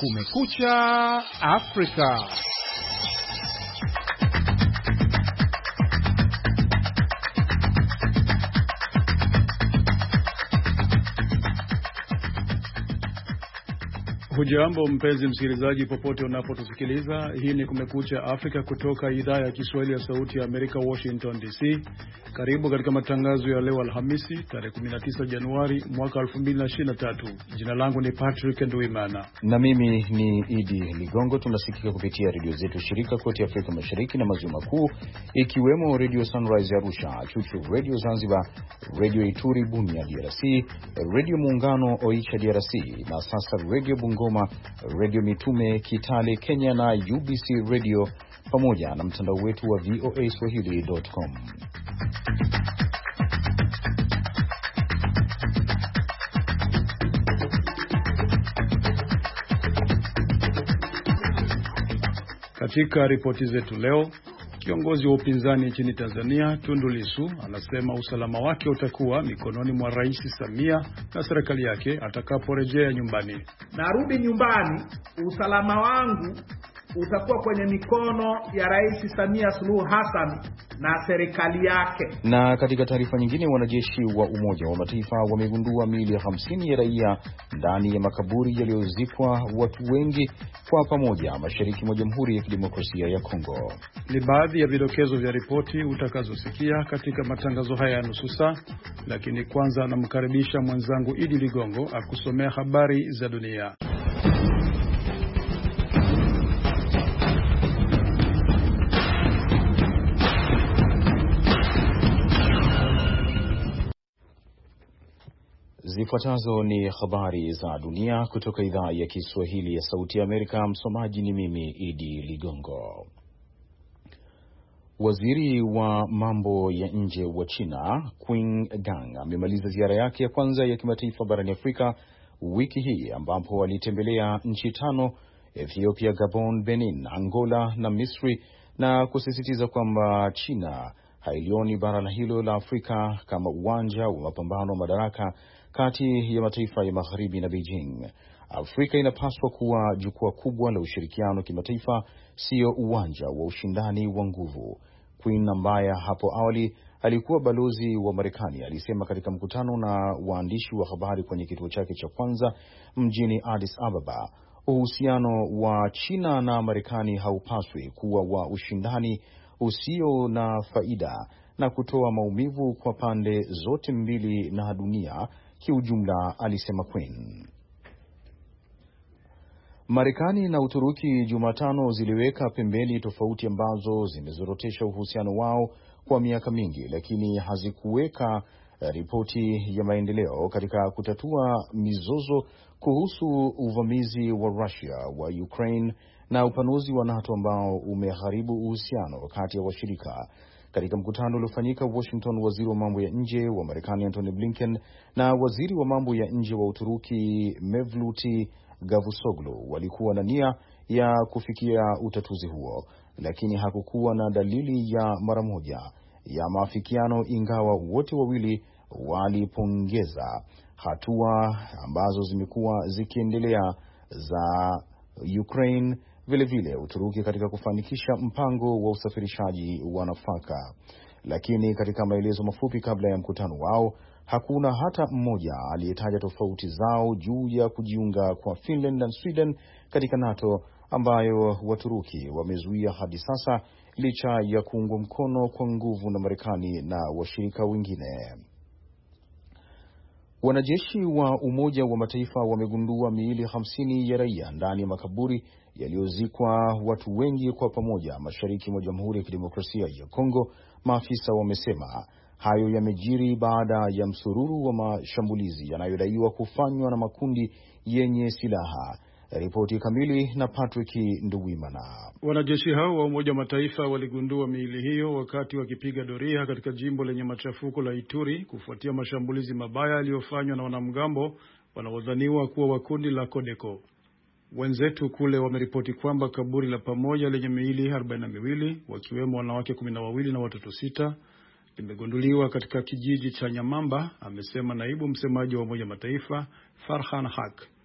Kumekucha Afrika. Hujambo mpenzi msikilizaji popote unapotusikiliza. Hii ni Kumekucha Afrika kutoka idhaa ya Kiswahili ya Sauti ya Amerika, Washington DC. Karibu katika matangazo ya leo Alhamisi, tarehe 19 Januari mwaka 2023. Jina langu ni Patrick Nduimana. Na mimi ni Idi Ligongo. Tunasikika kupitia redio zetu shirika kote Afrika Mashariki na Maziwa Makuu, ikiwemo Radio Sunrise Arusha, Chuchu Radio Zanzibar, Radio Ituri Bunia DRC, Radio Muungano Oicha DRC, na sasa Radio Bungoma, Radio Mitume Kitale Kenya, na UBC Radio, pamoja na mtandao wetu wa voaswahili.com. Katika ripoti zetu leo, kiongozi wa upinzani nchini Tanzania Tundu Lissu anasema usalama wake utakuwa mikononi mwa Rais Samia na serikali yake atakaporejea nyumbani. Narudi nyumbani, usalama wangu utakuwa kwenye mikono ya Rais Samia Suluhu Hassan na serikali yake. Na katika taarifa nyingine, wanajeshi wa Umoja wa Mataifa wamegundua miili 50 ya raia ndani ya makaburi yaliyozikwa watu wengi kwa pamoja mashariki mwa Jamhuri ya Kidemokrasia ya Kongo. Ni baadhi ya vidokezo vya ripoti utakazosikia katika matangazo haya ya nusu saa, lakini kwanza namkaribisha mwenzangu Idi Ligongo akusomea habari za dunia. Zifuatazo ni habari za dunia kutoka idhaa ya Kiswahili ya Sauti ya Amerika. Msomaji ni mimi Idi Ligongo. Waziri wa mambo ya nje wa China Qin Gang amemaliza ziara yake ya kwanza ya kimataifa barani Afrika wiki hii, ambapo alitembelea nchi 5: Ethiopia, Gabon, Benin, Angola na Misri, na kusisitiza kwamba China hailioni bara hilo la Afrika kama uwanja wa mapambano wa madaraka kati ya mataifa ya Magharibi na Beijing. Afrika inapaswa kuwa jukwaa kubwa la ushirikiano kimataifa, sio uwanja wa ushindani wa nguvu. Queen, ambaye hapo awali alikuwa balozi wa Marekani, alisema katika mkutano na waandishi wa habari kwenye kituo chake cha kwanza mjini Addis Ababa, uhusiano wa China na Marekani haupaswi kuwa wa ushindani usio na faida na kutoa maumivu kwa pande zote mbili na dunia kiujumla, alisema Queen. Marekani na Uturuki Jumatano ziliweka pembeni tofauti ambazo zimezorotesha uhusiano wao kwa miaka mingi, lakini hazikuweka ripoti ya maendeleo katika kutatua mizozo kuhusu uvamizi wa Russia wa Ukraine na upanuzi wa NATO ambao umeharibu uhusiano kati ya washirika. Katika mkutano uliofanyika Washington, waziri wa mambo ya nje wa Marekani Antony Blinken na waziri wa mambo ya nje wa Uturuki Mevlut Cavusoglu walikuwa na nia ya kufikia utatuzi huo, lakini hakukuwa na dalili ya mara moja ya maafikiano, ingawa wote wawili walipongeza hatua ambazo zimekuwa zikiendelea za Ukraine, vile Uturuki katika kufanikisha mpango wa usafirishaji wa nafaka. Lakini katika maelezo mafupi kabla ya mkutano wao, hakuna hata mmoja aliyetaja tofauti zao juu ya kujiunga kwa Finland na Sweden katika NATO, ambayo Waturuki wamezuia hadi sasa licha ya kuungwa mkono kwa nguvu na Marekani na washirika wengine. Wanajeshi wa Umoja wa Mataifa wamegundua miili 50 ya raia ndani ya makaburi yaliyozikwa watu wengi kwa pamoja mashariki mwa Jamhuri ya Kidemokrasia ya Kongo. Maafisa wamesema hayo yamejiri baada ya msururu wa mashambulizi yanayodaiwa kufanywa na makundi yenye silaha. Ripoti kamili na Patrick Nduwimana. Wanajeshi hao wa Umoja wa Mataifa waligundua miili hiyo wakati wakipiga doria katika jimbo lenye machafuko la Ituri kufuatia mashambulizi mabaya yaliyofanywa na wanamgambo wanaodhaniwa kuwa wa kundi la Codeco. Wenzetu kule wameripoti kwamba kaburi la pamoja lenye miili 42, wakiwemo wanawake 12 na watoto 6, limegunduliwa katika kijiji cha Nyamamba, amesema naibu msemaji wa Umoja wa Mataifa Farhan Haq.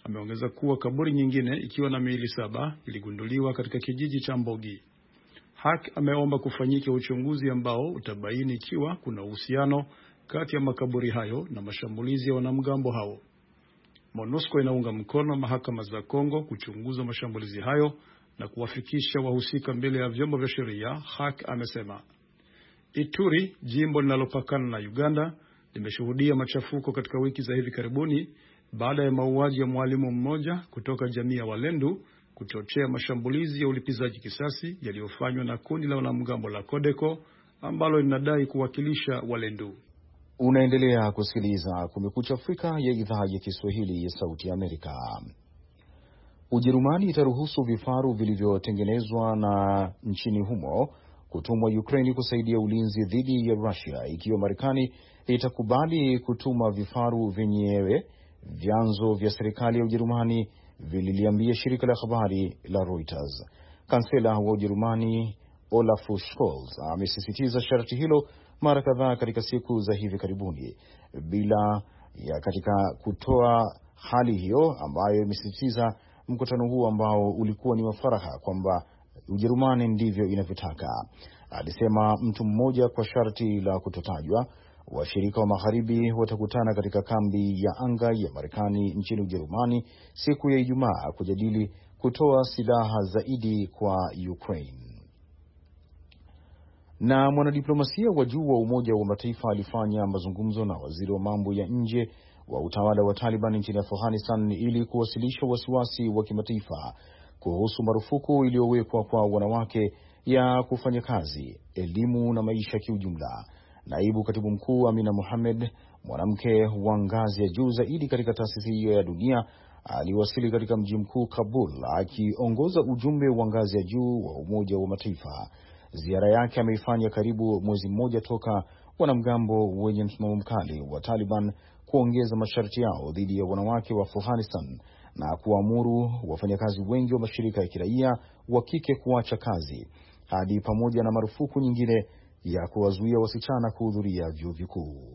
Ameongeza kuwa kaburi nyingine ikiwa na miili 7 iligunduliwa katika kijiji cha Mbogi. Hack ameomba kufanyike uchunguzi ambao utabaini ikiwa kuna uhusiano kati ya makaburi hayo na mashambulizi ya wanamgambo hao. MONUSCO inaunga mkono mahakama za Kongo kuchunguza mashambulizi hayo na kuwafikisha wahusika mbele ya vyombo vya sheria, Hack amesema. Ituri, jimbo linalopakana na Uganda, limeshuhudia machafuko katika wiki za hivi karibuni baada ya mauaji ya mwalimu mmoja kutoka jamii ya Walendu kuchochea mashambulizi ya ulipizaji kisasi yaliyofanywa na kundi la wanamgambo la Codeco ambalo linadai kuwakilisha Walendu. Unaendelea kusikiliza Kumekucha Afrika ya idhaa ya Kiswahili ya Sauti ya Amerika. Ujerumani itaruhusu vifaru vilivyotengenezwa na nchini humo kutumwa Ukraine kusaidia ulinzi dhidi ya Russia ikiwa Marekani itakubali kutuma vifaru vyenyewe, vyanzo vya serikali ya Ujerumani vililiambia shirika la habari la Reuters. Kansela wa Ujerumani Olaf Scholz amesisitiza sharti hilo mara kadhaa katika siku za hivi karibuni, bila ya katika kutoa hali hiyo ambayo imesisitiza mkutano huo ambao ulikuwa ni wa faragha kwamba Ujerumani ndivyo inavyotaka. Alisema mtu mmoja kwa sharti la kutotajwa. Washirika wa magharibi watakutana katika kambi ya anga ya Marekani nchini Ujerumani siku ya Ijumaa kujadili kutoa silaha zaidi kwa Ukraine. Na mwanadiplomasia wa juu wa Umoja wa Mataifa alifanya mazungumzo na waziri wa mambo ya nje wa utawala wa Taliban nchini Afghanistan ili kuwasilisha wasiwasi wa kimataifa kuhusu marufuku iliyowekwa kwa wanawake ya kufanya kazi, elimu na maisha kiujumla. Naibu Katibu Mkuu Amina Mohamed, mwanamke wa ngazi ya juu zaidi katika taasisi hiyo ya dunia, aliwasili katika mji mkuu Kabul akiongoza ujumbe wa ngazi ya juu wa Umoja wa Mataifa. Ziara yake ameifanya karibu mwezi mmoja toka wanamgambo wenye msimamo mkali wa Taliban kuongeza masharti yao dhidi ya wanawake wa Afghanistan na kuamuru wafanyakazi wengi wa mashirika ya kiraia wa kike kuacha kazi, hadi pamoja na marufuku nyingine ya kuwazuia wasichana kuhudhuria vyuo vikuu.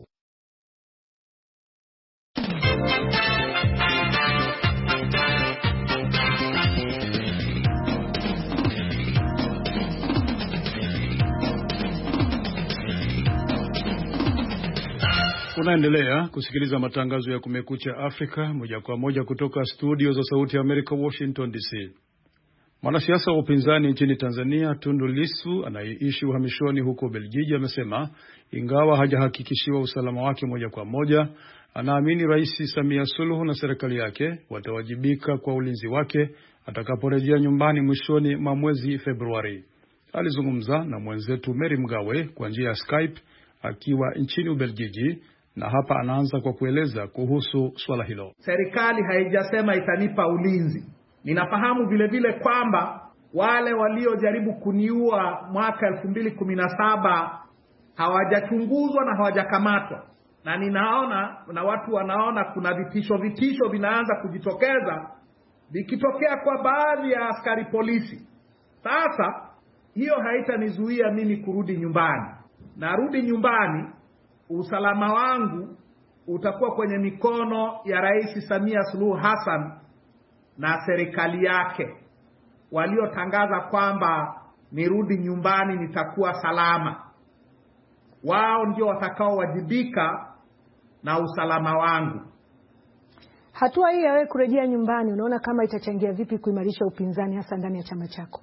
Unaendelea kusikiliza matangazo ya Kumekucha Afrika moja kwa moja kutoka studio za Sauti ya Amerika, Washington DC. Mwanasiasa wa upinzani nchini Tanzania Tundu Lissu anayeishi uhamishoni huko Belgiji amesema ingawa hajahakikishiwa usalama wake moja kwa moja, anaamini Rais Samia Suluhu na serikali yake watawajibika kwa ulinzi wake atakaporejea nyumbani mwishoni mwa mwezi Februari. Alizungumza na mwenzetu Mary Mgawe kwa njia ya Skype akiwa nchini Ubelgiji, na hapa anaanza kwa kueleza kuhusu swala hilo. Serikali haijasema itanipa ulinzi. Ninafahamu vile vile kwamba wale waliojaribu kuniua mwaka 2017 hawajachunguzwa na hawajakamatwa. Na ninaona na watu wanaona kuna vitisho vinaanza kujitokeza, vikitokea kwa baadhi ya askari polisi. Sasa hiyo haitanizuia mimi kurudi nyumbani. Narudi nyumbani, usalama wangu utakuwa kwenye mikono ya Rais Samia Suluhu Hassan na serikali yake, waliotangaza kwamba nirudi nyumbani nitakuwa salama. Wao ndio watakaowajibika na usalama wangu. Hatua hii ya wewe kurejea nyumbani unaona kama itachangia vipi kuimarisha upinzani hasa ndani ya chama chako?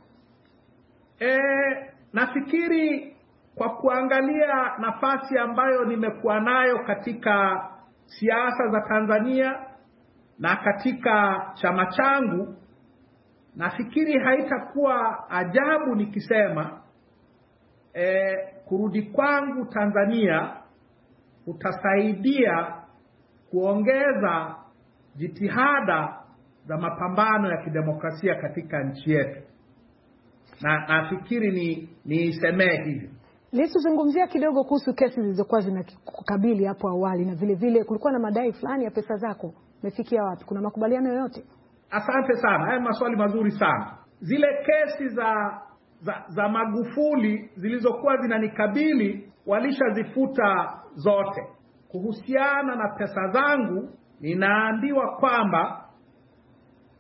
Nafikiri kwa kuangalia nafasi ambayo nimekuwa nayo katika siasa za Tanzania na katika chama changu, nafikiri haitakuwa ajabu nikisema kurudi kwangu Tanzania utasaidia kuongeza jitihada za mapambano ya kidemokrasia katika nchi yetu. Na nafikiri nisemee hivi. Lissu, zungumzia kidogo kuhusu kesi zilizokuwa zinakukabili hapo awali, na vile vile kulikuwa na madai fulani ya pesa zako. Umefikia wapi? Kuna makubaliano yoyote? Asante sana. Haya maswali mazuri sana. Zile kesi za Magufuli zilizokuwa zinanikabili walishazifuta zote. Kuhusiana na pesa zangu, ninaambiwa kwamba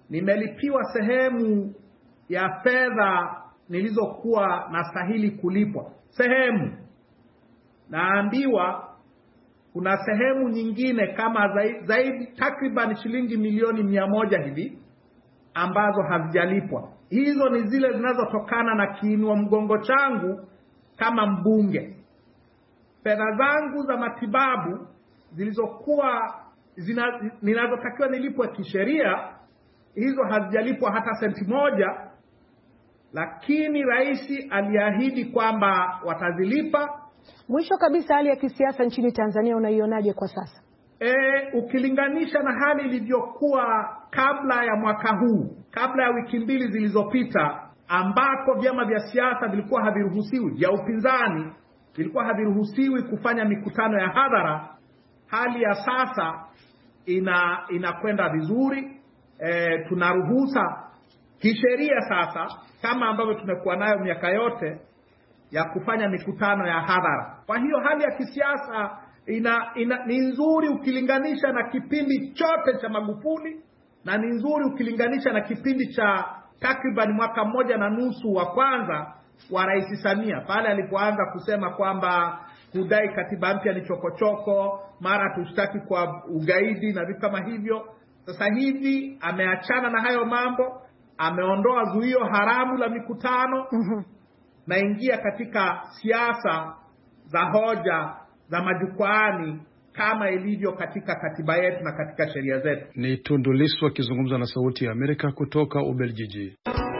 nimelipiwa sehemu ya fedha nilizokuwa nastahili kulipwa. Sehemu naambiwa kuna sehemu nyingine kama zaidi takriban shilingi milioni 100 hivi ambazo hazijalipwa. Hizo ni zile zinazotokana na kiinua mgongo changu kama mbunge. Fedha zangu za matibabu zilizokuwa ninazotakiwa nilipwe kisheria, hizo hazijalipwa hata senti moja, lakini rais aliahidi kwamba watazilipa. Mwisho kabisa, hali ya kisiasa nchini Tanzania unaionaje kwa sasa? Ukilinganisha na hali ilivyokuwa kabla ya mwaka huu, kabla ya wiki 2 zilizopita, ambako vyama vya siasa vilikuwa haviruhusiwi, vya upinzani vilikuwa haviruhusiwi kufanya mikutano ya hadhara, hali ya sasa inakwenda vizuri. Tunaruhusa kisheria sasa, kama ambavyo tumekuwa nayo miaka yote, ya kufanya mikutano ya hadhara. Kwa hiyo hali ya kisiasa ni nzuri ukilinganisha na kipindi chote cha Magufuli, na ni nzuri ukilinganisha na kipindi cha takriban mwaka 1.5 wa kwanza wa Rais Samia, pale alipoanza kusema kwamba kudai katiba mpya ni chokochoko, mara tushtaki kwa ugaidi na vitu kama hivyo. Sasa hivi ameachana na hayo mambo, ameondoa zuio haramu la mikutano, naingia katika siasa za hoja za majukwaani kama ilivyo katika katiba yetu na katika sheria zetu. Ni Tundu Lissu akizungumza na Sauti ya Amerika kutoka Ubelgiji.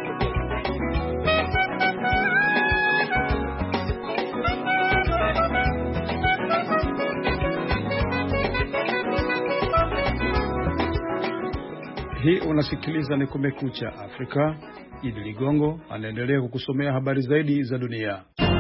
Hii unasikiliza ni Kumekucha Afrika. Idi Ligongo anaendelea kukusomea habari zaidi za dunia.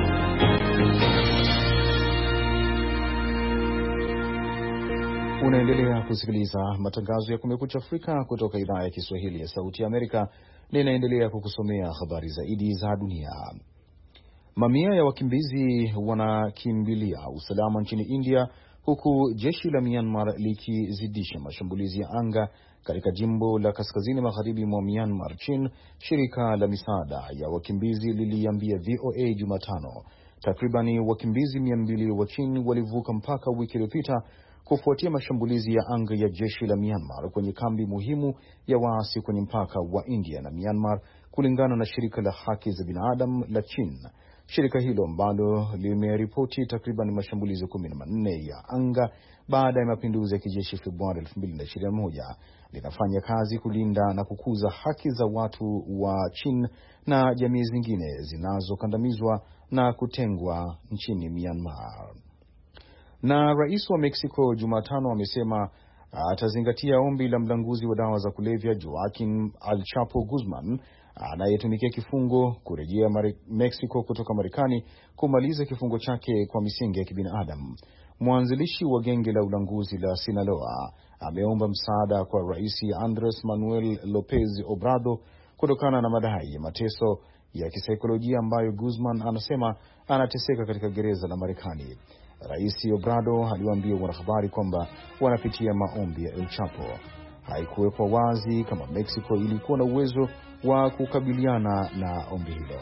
Unaendelea kusikiliza matangazo ya Kumekucha Afrika kutoka idhaa ya Kiswahili ya Sauti ya Amerika. Ninaendelea kukusomea habari zaidi za dunia. Mamia ya wakimbizi wanakimbilia usalama nchini India, huku jeshi la Myanmar likizidisha mashambulizi ya anga katika jimbo la kaskazini magharibi mwa Myanmar. Shirika la misaada ya wakimbizi liliambia VOA Jumatano takribani wakimbizi 200 wa China walivuka mpaka wiki iliyopita kufuatia mashambulizi ya anga ya jeshi la Myanmar kwenye kambi muhimu ya waasi kwenye mpaka wa India na Myanmar, kulingana na shirika la haki za binadamu la China. Shirika hilo ambalo limeripoti takriban mashambulizi 14 ya anga baada ya mapinduzi ya kijeshi Februari 2021 linafanya kazi kulinda na kukuza haki za watu wa China na jamii zingine zinazokandamizwa na kutengwa nchini Myanmar. Na rais wa Mexico Jumatano amesema atazingatia ombi la mlanguzi wa dawa za kulevya Joaquin El Chapo Guzman anayetumikia kifungo kurejea Mexico kutoka Marekani kumaliza kifungo chake kwa misingi ya kibinadamu. Mwanzilishi wa genge la ulanguzi la Sinaloa ameomba msaada kwa Rais Andres Manuel Lopez Obrador kutokana na madai ya mateso ya kisaikolojia ambayo Guzman anasema anateseka katika gereza la Marekani. Rais Obrador aliwaambia wanahabari kwamba wanapitia maombi ya El Chapo. Haikuwekwa wazi kama Mexico ilikuwa na uwezo wa kukabiliana na ombi hilo.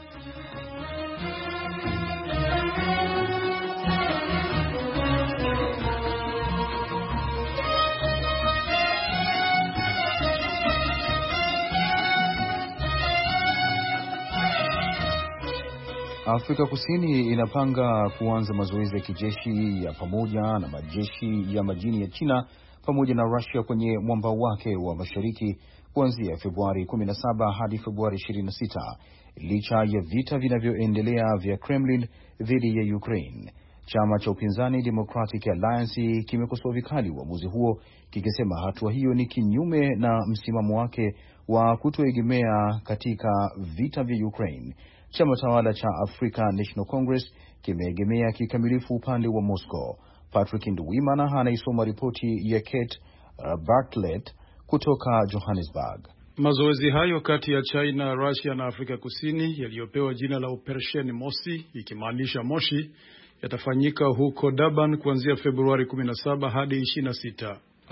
Afrika Kusini inapanga kuanza mazoezi ya kijeshi ya pamoja na majeshi ya majini ya China pamoja na Russia kwenye mwambao wake wa mashariki kuanzia Februari 17 hadi Februari 26, licha ya vita vinavyoendelea vya Kremlin dhidi ya Ukraine. Chama cha upinzani Democratic Alliance kimekosoa vikali uamuzi huo, kikisema hatua hiyo ni kinyume na msimamo wake wa kutoegemea katika vita vya Ukraine. Chama tawala cha African National Congress kimeegemea kikamilifu upande wa Moscow. Patrick Nduwimana anaisoma ripoti ya Kate Bartlett kutoka Johannesburg. Mazoezi hayo kati ya China, Russia na Afrika Kusini yaliyopewa jina la Operation Mosi, ikimaanisha moshi, yatafanyika huko Durban kuanzia Februari 17 hadi 26.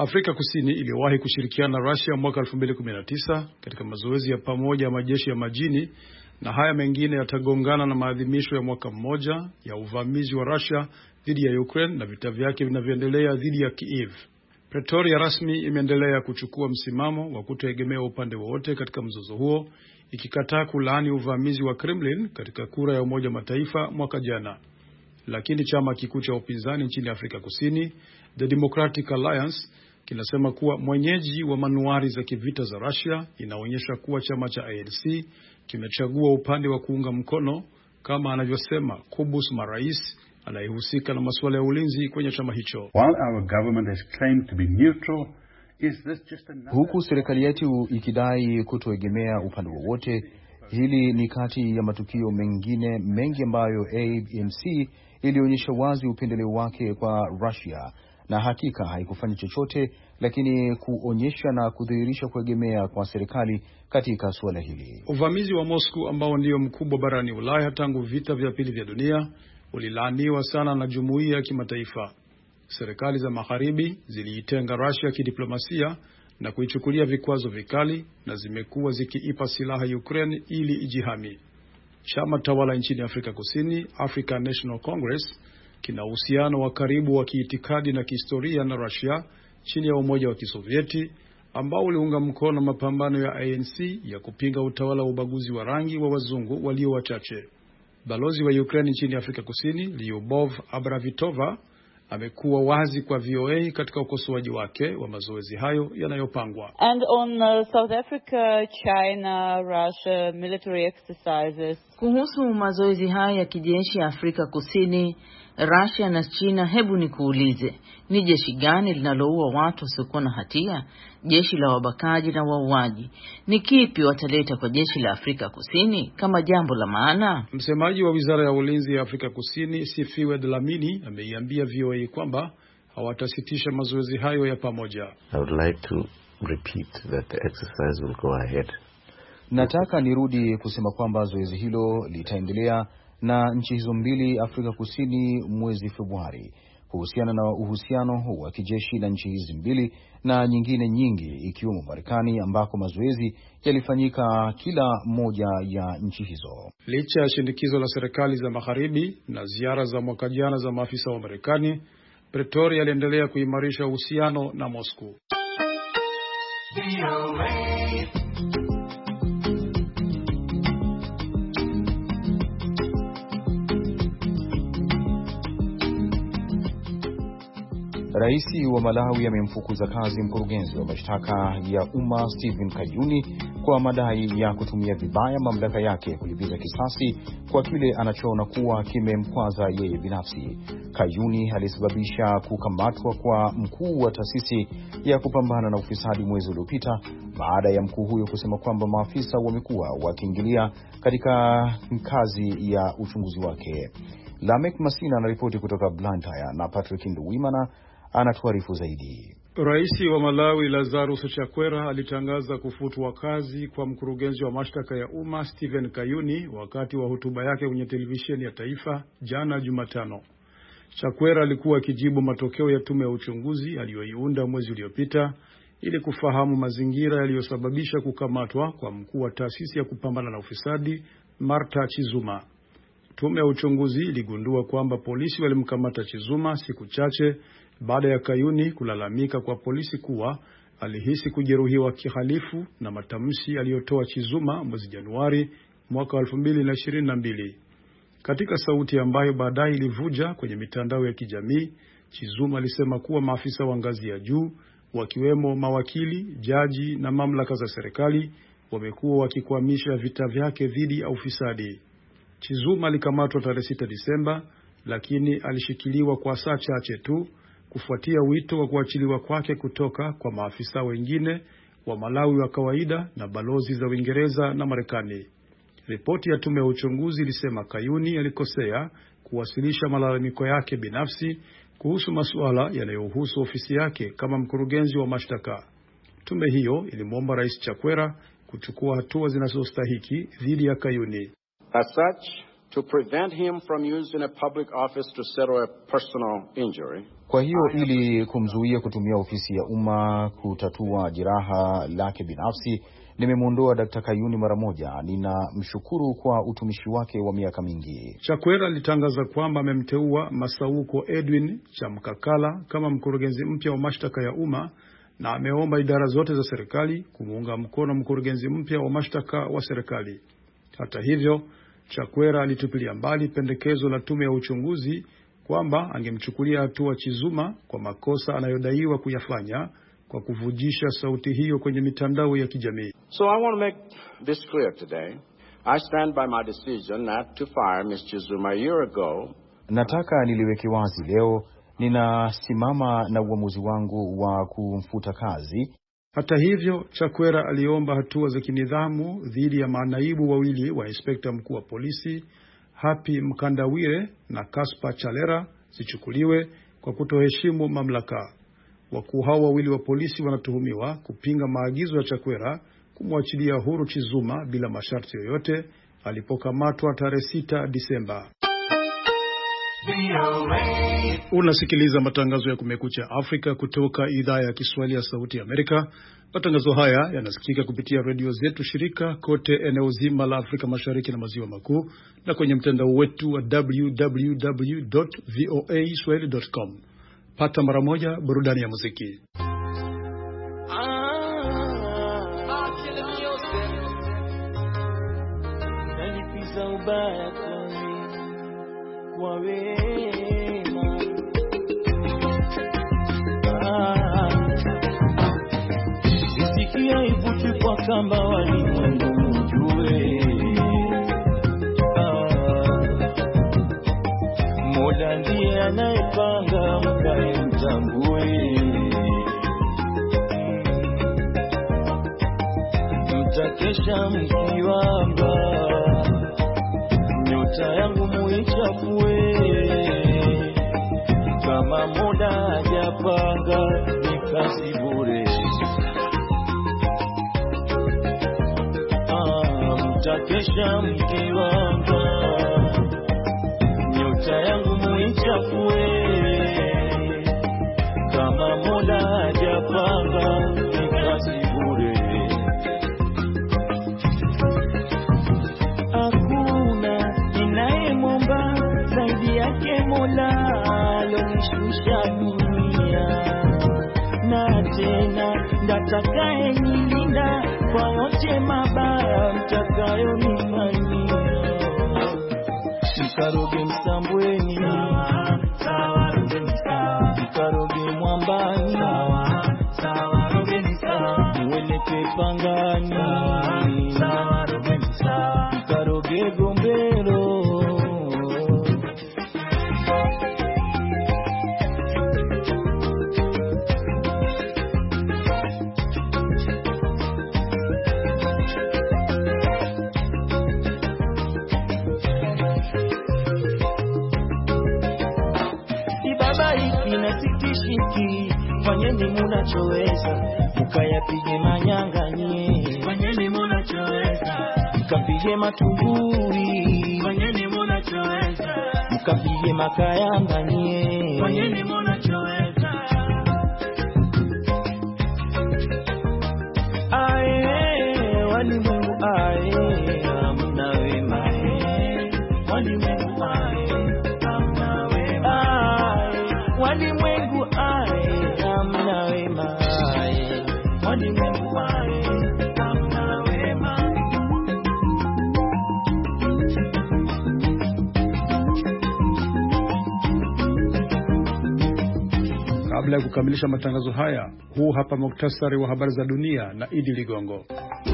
Afrika Kusini iliwahi kushirikiana na Russia mwaka 2019 katika mazoezi ya pamoja ya majeshi ya majini, na haya mengine yatagongana na maadhimisho ya mwaka mmoja ya uvamizi wa Russia dhidi ya Ukraine na vita vyake vinavyoendelea dhidi ya Kiev. Pretoria rasmi imeendelea kuchukua msimamo wa kutoegemea upande wowote katika mzozo huo, ikikataa kulaani uvamizi wa Kremlin katika kura ya Umoja Mataifa mwaka jana. Lakini chama kikuu cha upinzani nchini Afrika Kusini, The Democratic Alliance, kinasema kuwa mwenyeji wa manuari za kivita za Russia inaonyesha kuwa chama cha ANC kimechagua upande wa kuunga mkono, kama anavyosema Kobus Marais, anayehusika na masuala ya ulinzi kwenye chama hicho. While our government has claimed to be neutral, is this just another... Huku serikali yetu ikidai kutoegemea upande wowote, hili ni kati ya matukio mengine mengi ambayo ANC ilionyesha wazi upendeleo wake kwa Russia, na hakika haikufanya chochote lakini kuonyesha na kudhihirisha kuegemea kwa serikali katika suala hili. Uvamizi wa Moscow ambao ndio mkubwa barani Ulaya tangu vita vya pili vya dunia ulilaaniwa sana na jumuiya ya kimataifa. Serikali za magharibi ziliitenga Russia kidiplomasia na kuichukulia vikwazo vikali, na zimekuwa zikiipa silaha Ukraine ili ijihami. Chama tawala nchini Afrika Kusini, African National Congress, kina uhusiano wa karibu wa kiitikadi na kihistoria na Russia chini ya Umoja wa Kisovieti, ambao uliunga mkono mapambano ya ANC ya kupinga utawala wa ubaguzi wa rangi wa wazungu walio wachache. Balozi wa Ukraine nchini Afrika Kusini, Lyubov Abravitova, amekuwa wazi kwa VOA katika ukosoaji wake wa mazoezi hayo yanayopangwa. And on South Africa, China, Russia military exercises. Kuhusu mazoezi haya ya kijeshi ya Afrika Kusini, Russia na China, hebu nikuulize, ni jeshi gani linaloua watu wasiokuwa na hatia? Jeshi la wabakaji na wauaji. Ni kipi wataleta kwa jeshi la Afrika Kusini kama jambo la maana? Msemaji wa Wizara ya Ulinzi ya Afrika Kusini, Sifiwe Dlamini, ameiambia VOA kwamba hawatasitisha mazoezi hayo ya pamoja. I would like to repeat that the exercise will go ahead. Nataka nirudi kusema kwamba zoezi hilo litaendelea na nchi hizo mbili, Afrika Kusini mwezi Februari, kuhusiana na uhusiano wa kijeshi na nchi hizi mbili na nyingine nyingi ikiwemo Marekani, ambako mazoezi yalifanyika kila moja ya nchi hizo. Licha ya shinikizo la serikali za magharibi na ziara za mwaka jana za maafisa wa Marekani, Pretoria aliendelea kuimarisha uhusiano na Moscow. Rais wa Malawi amemfukuza kazi mkurugenzi wa mashtaka ya umma Stephen Kayuni kwa madai ya kutumia vibaya mamlaka yake kulipiza kisasi kwa kile anachoona kuwa kimemkwaza yeye binafsi. Kayuni alisababisha kukamatwa kwa mkuu wa taasisi ya kupambana na ufisadi mwezi uliopita baada ya mkuu huyo kusema kwamba maafisa wamekuwa wakiingilia katika kazi ya uchunguzi wake. Lamek Masina anaripoti kutoka Blantyre na Patrick Nduwimana anatuarifu zaidi. Rais wa Malawi Lazarus Chakwera alitangaza kufutwa kazi kwa mkurugenzi wa mashtaka ya umma Stephen Kayuni wakati wa hotuba yake kwenye televisheni ya taifa jana Jumatano. Chakwera alikuwa akijibu matokeo ya tume ya uchunguzi aliyoiunda mwezi uliopita ili kufahamu mazingira yaliyosababisha kukamatwa kwa mkuu wa taasisi ya kupambana na ufisadi Martha Chizuma. Tume ya uchunguzi iligundua kwamba polisi walimkamata Chizuma siku chache baada ya Kayuni kulalamika kwa polisi kuwa alihisi kujeruhiwa kihalifu na matamshi aliyotoa Chizuma mwezi Januari mwaka 2022. Katika sauti ambayo baadaye ilivuja kwenye mitandao ya kijamii, Chizuma alisema kuwa maafisa wa ngazi ya juu, wakiwemo mawakili, jaji na mamlaka za serikali, wamekuwa wakikwamisha vita vyake dhidi ya ufisadi. Chizuma alikamatwa tarehe 6 Disemba, lakini alishikiliwa kwa saa chache tu kufuatia wito wa kuachiliwa kwake kutoka kwa maafisa wengine wa Malawi wa kawaida na balozi za Uingereza na Marekani. Ripoti ya tume ya uchunguzi ilisema Kayuni alikosea kuwasilisha malalamiko yake binafsi kuhusu masuala yanayohusu ofisi yake kama mkurugenzi wa mashtaka. Tume hiyo ilimwomba Rais Chakwera kuchukua hatua zinazostahiki dhidi ya Kayuni. As such, to prevent him from using a public office to settle a personal injury. Kwa hiyo ili kumzuia kutumia ofisi ya umma kutatua jeraha lake binafsi, nimemuondoa Dr. Kayuni mara moja. Ninamshukuru kwa utumishi wake wa miaka mingi. Chakwera alitangaza kwamba amemteua Masauko Edwin Chamkakala kama mkurugenzi mpya wa mashtaka ya umma na ameomba idara zote za serikali kumuunga mkono mkurugenzi mpya wa mashtaka wa serikali. Hata hivyo, Chakwera alitupilia mbali pendekezo la tume ya uchunguzi kwamba angemchukulia hatua Chizuma kwa makosa anayodaiwa kuyafanya kwa kuvujisha sauti hiyo kwenye mitandao ya kijamii. So I want to make this clear today. I stand by my decision not to fire Ms. Chizuma a year ago. Nataka niliweke wazi leo, ninasimama na uamuzi wangu wa kumfuta kazi. Hata hivyo, Chakwera aliomba hatua za kinidhamu dhidi ya manaibu wawili wa inspekta mkuu wa polisi, Happy Mkandawire na Kaspa Chalera, zichukuliwe kwa kutoheshimu mamlaka. Wakuu hao wawili wa polisi wanatuhumiwa kupinga maagizo ya Chakwera kumwachilia huru Chizuma bila masharti yoyote alipokamatwa tarehe 6 Disemba. Unasikiliza matangazo ya Kumekucha Afrika kutoka idhaa ya Kiswahili ya Sauti ya Amerika. Matangazo haya yanasikika kupitia redio zetu shirika kote eneo zima la Afrika Mashariki na Maziwa Makuu na kwenye mtandao wetu wa www.voaswahili.com. Pata mara moja burudani ya muziki. Isikia ivuti kwa kamba walimwengu mjue, Mola ndiye anayepanga mkae mtambue. Mtakesha mkiwamba, nyota yangu muichafue. Kama Mola hajapanga ni kazi bure. Mtakesha mkiwamba, nyota yangu muichafue. Kama Mola hajapanga ni kazi bure. Hakuna ninayemwomba zaidi yake Mola alonishusha dunia, na tena ndatakaye nilinda kwa yote mabaya mtakayonifanyia. Mkaroge Msambweni, mkaroge Mwambani, mweleke Pangani, mkaroge Gombero. Fanyeni munachoweza, mukayapige manyanganye. Fanyeni munachoweza, mukapige matunguri. Fanyeni munachoweza, mukapige makayanganye. Fanyeni munachoweza. Ae, walimwengu ae, hamna wema. Walimwengu ae, hamna wema. Walimwengu ae, hamna wema. Walimwengu ae, hamna wema. Kabla ya kukamilisha matangazo haya, huu hapa muktasari wa habari za dunia na Idi Ligongo.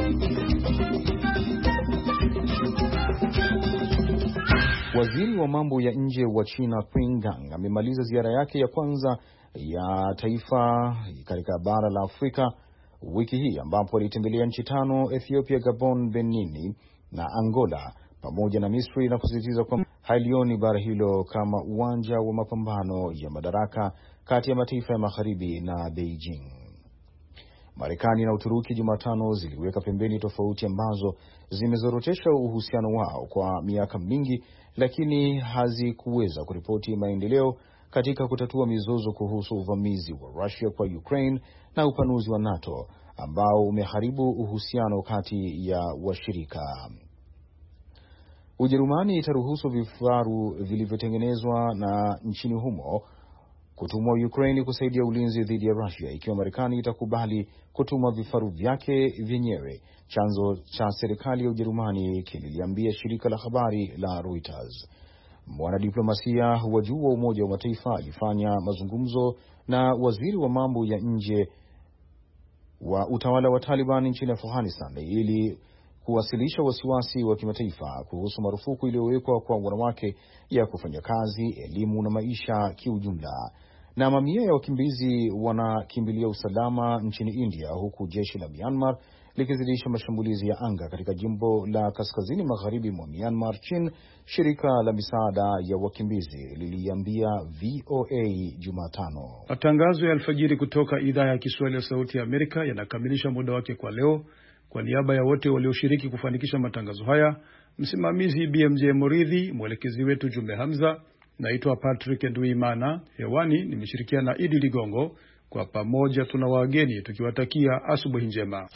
Waziri wa mambo ya nje wa China Qin Gang amemaliza ziara yake ya kwanza ya taifa katika bara la Afrika wiki hii, ambapo alitembelea nchi 5: Ethiopia, Gabon, Benin na Angola pamoja na Misri, na kusisitiza kwamba halioni bara hilo kama uwanja wa mapambano ya madaraka kati ya mataifa ya magharibi na Beijing. Marekani na Uturuki Jumatano ziliweka pembeni tofauti ambazo zimezorotesha uhusiano wao kwa miaka mingi, lakini hazikuweza kuripoti maendeleo katika kutatua mizozo kuhusu uvamizi wa Russia kwa Ukraine na upanuzi wa NATO ambao umeharibu uhusiano kati ya washirika. Ujerumani itaruhusu vifaru vilivyotengenezwa na nchini humo kutumwa Ukraine kusaidia ulinzi dhidi ya Russia ikiwa Marekani itakubali kutuma vifaru vyake vyenyewe, chanzo cha serikali ya Ujerumani kililiambia shirika la habari la Reuters. Mwanadiplomasia wa juu wa Umoja wa Mataifa alifanya mazungumzo na waziri wa mambo ya nje wa utawala wa Taliban nchini Afghanistan ili kuwasilisha wasiwasi wa kimataifa kuhusu marufuku iliyowekwa kwa wanawake ya kufanya kazi, elimu na maisha kiujumla. Na mamia ya wakimbizi wanakimbilia usalama nchini India, huku jeshi la Myanmar likizidisha mashambulizi ya anga katika jimbo la kaskazini magharibi mwa Myanmar chini. Shirika la misaada ya wakimbizi liliambia VOA Jumatano. Matangazo ya alfajiri kutoka idhaa ya Kiswahili ya Sauti ya Amerika yanakamilisha muda wake kwa leo. Kwa niaba ya wote walioshiriki kufanikisha matangazo haya, msimamizi BMJ Moridhi, mwelekezi wetu Jumbe Hamza, naitwa Patrick Nduimana. Hewani nimeshirikiana na Idi Ligongo. Kwa pamoja tuna wageni tukiwatakia asubuhi njema.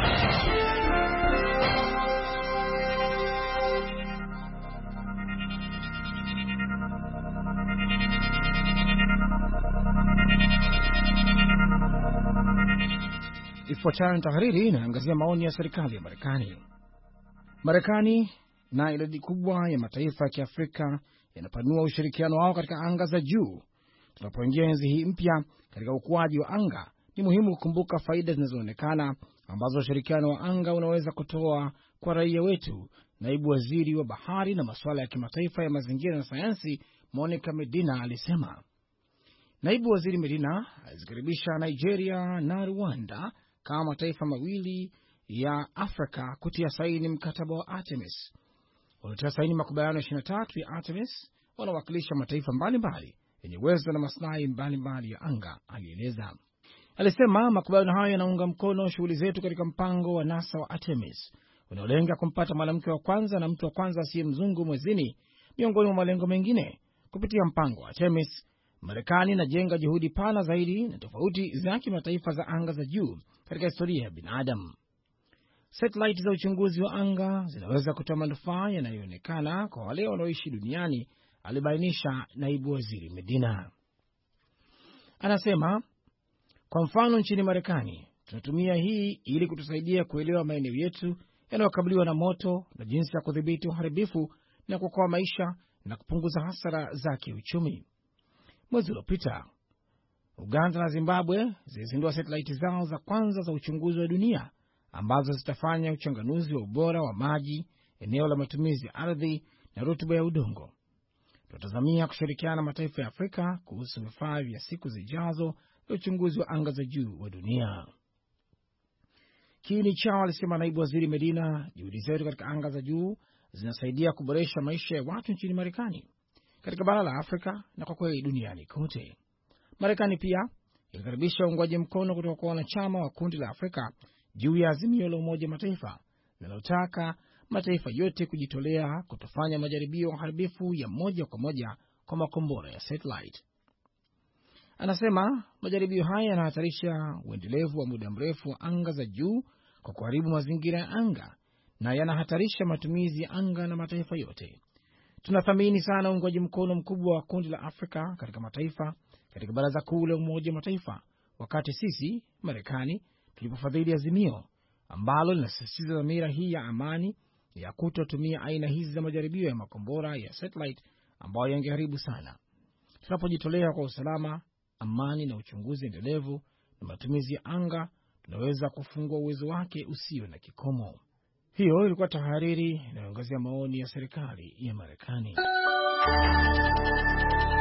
Ifuatayo ni tahariri inaangazia maoni ya serikali ya Marekani. Marekani na idadi kubwa ya mataifa ya Kiafrika yanapanua ushirikiano wao katika anga za juu. Tunapoingia enzi hii mpya katika ukuaji wa anga, ni muhimu kukumbuka faida zinazoonekana ambazo ushirikiano wa anga unaweza kutoa kwa raia wetu. Naibu waziri wa bahari na masuala ya kimataifa ya mazingira na sayansi, Monica Medina, alisema. Naibu waziri Medina alizikaribisha Nigeria na Rwanda kama mataifa mawili ya Afrika kutia saini mkataba wa Artemis. Waliotia saini makubaliano 23 ya Artemis wanawakilisha mataifa mbalimbali yenye uwezo na maslahi mbalimbali ya anga, alieleza. Alisema makubaliano hayo yanaunga mkono shughuli zetu katika mpango wa NASA wa Artemis unaolenga kumpata mwanamke wa kwanza na mtu wa kwanza asiye mzungu mwezini, miongoni mwa malengo mengine. Kupitia mpango wa Artemis, Marekani inajenga juhudi pana zaidi na tofauti za kimataifa za anga za juu katika historia ya binadamu. Satellite za uchunguzi wa anga zinaweza kutoa manufaa yanayoonekana kwa wale wanaoishi duniani, alibainisha naibu waziri Medina. Anasema, kwa mfano nchini Marekani, tunatumia hii ili kutusaidia kuelewa maeneo yetu yanayokabiliwa na moto na jinsi ya kudhibiti uharibifu na kuokoa maisha na kupunguza hasara za kiuchumi. Mwezi uliopita, Uganda na Zimbabwe zilizindua satellite zao za kwanza za uchunguzi wa dunia ambazo zitafanya uchanganuzi wa ubora wa maji, eneo la matumizi ya ardhi na rutuba ya udongo. Tunatazamia kushirikiana na mataifa ya Afrika kuhusu vifaa vya siku zijazo vya uchunguzi wa anga za juu wa dunia. Kiini chao, alisema naibu waziri Medina, juhudi zetu katika anga za juu zinasaidia kuboresha maisha ya watu nchini Marekani, katika bara la Afrika na kwa kweli duniani kote. Marekani pia ilikaribisha uungwaji mkono kutoka kwa wanachama wa kundi la Afrika juu ya azimio la Umoja wa Mataifa linalotaka mataifa yote kujitolea kutofanya majaribio haribifu ya moja kwa moja kwa makombora ya satellite. Anasema majaribio haya yanahatarisha uendelevu wa muda mrefu wa anga za juu kwa kuharibu mazingira ya anga na yanahatarisha matumizi ya anga na mataifa yote. Tunathamini sana uungwaji mkono mkubwa wa kundi la Afrika katika mataifa katika Baraza Kuu la Umoja wa Mataifa, wakati sisi Marekani tulipofadhili azimio ambalo linasisitiza dhamira hii ya amani ya kutotumia aina hizi za majaribio ya makombora ya satellite ambayo yangeharibu sana. Tunapojitolea kwa usalama, amani na uchunguzi endelevu na matumizi ya anga, tunaweza kufungua uwezo wake usio na kikomo. Hiyo ilikuwa tahariri inayoangazia maoni ya serikali ya Marekani.